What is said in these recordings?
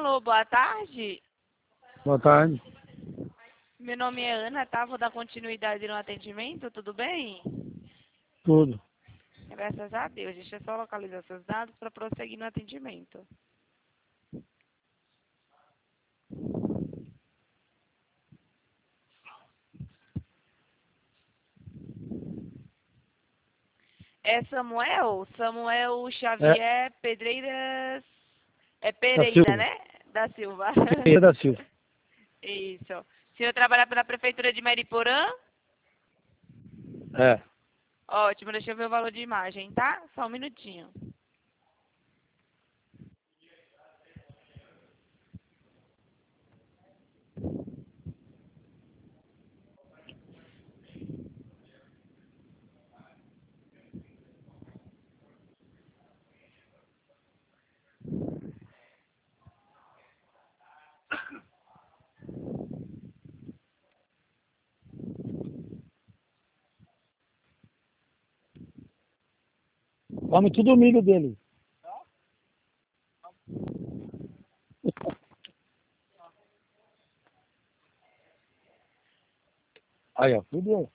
Alô, boa tarde. Boa tarde. Meu nome é Ana, tá? Vou dar continuidade no atendimento, tudo bem? Tudo. Graças a Deus. Deixa eu só localizar seus dados para prosseguir no atendimento. É Samuel? Samuel É, Xavier Pedreiras... É da Pereira, Silva. né? Da Silva. Pereira da Silva. Isso. O senhor trabalha pela Prefeitura de Mariporã? É. Ótimo, deixa eu ver o valor de imagem, tá? Só um minutinho. Come tudo o milho dele. Aí, ó, tudo.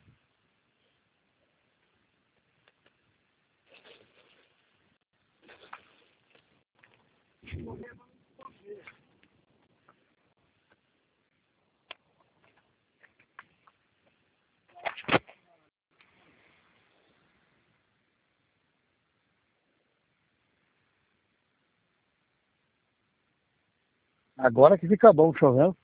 Agora que fica bom chovendo.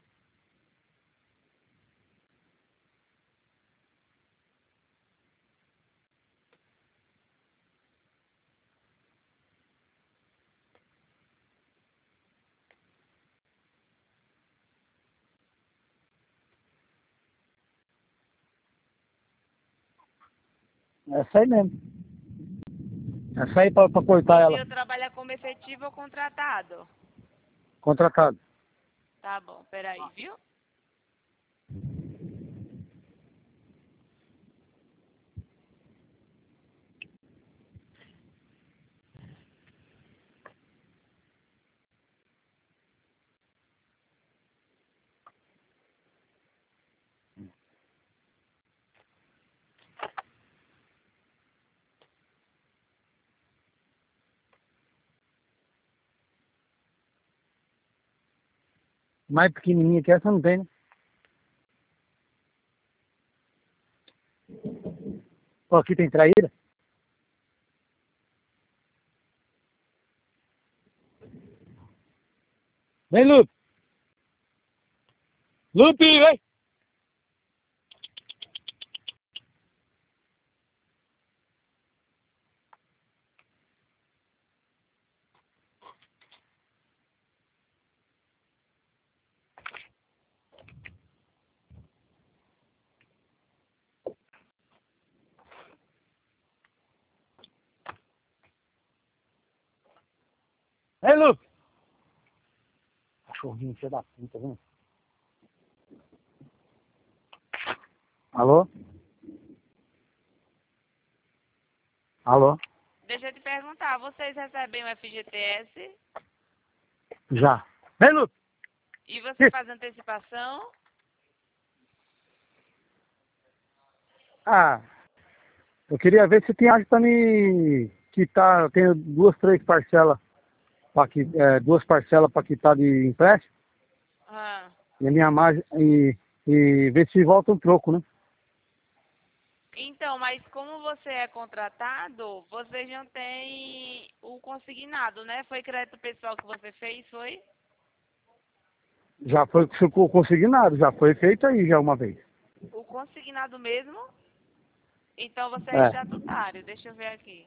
Essa aí mesmo. Essa aí pra cortar O ela. senhor trabalha como efetivo ou contratado? Contratado. Tá bom, peraí, viu? Mais pequenininha que essa não tem, né? Ó, aqui tem traíra. Vem, Lupe. Lupe, vem. Vem, Lupe. Cachorrinho, filho da puta, vem. Alô? Alô? Deixa eu te perguntar, vocês recebem o FGTS Já. Vem, Lupe. e você faz antecipação? Ah, eu queria ver se tem algo pra me quitar. Eu tenho duas parcelas para quitar de empréstimo. Ah. E a minha margem. E ver se volta um troco, né? Então, mas como você é contratado, vocês não têm o consignado, né? Foi crédito pessoal que você fez, foi? Já ficou consignado, já foi feito aí já uma vez. O consignado mesmo? Então você é É. estatutário, deixa eu ver aqui.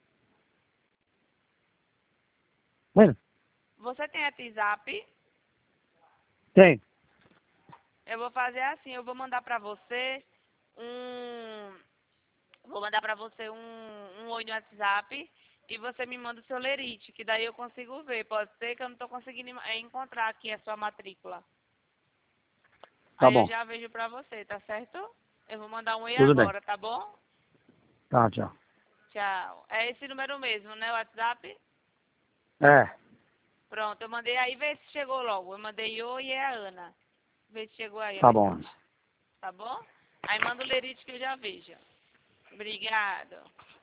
Mano, Você tem WhatsApp? tem. Eu vou fazer assim, eu vou mandar pra você um... Vou mandar pra você um oi no WhatsApp e você me manda o seu lerite, que daí eu consigo ver. Pode ser que eu não tô conseguindo encontrar aqui a sua matrícula. Tá Aí eu bom. já vejo pra você, tá certo? Eu vou mandar um oi Tudo bem. agora, tá bom? Tá, tchau. Tchau. É esse número mesmo, né? O WhatsApp? É. Pronto, eu mandei aí, vê se chegou logo. Eu mandei oi e é a Ana. Vê se chegou aí. Tá bom. Tá bom? Aí manda o lerite que eu já vejo. Obrigado.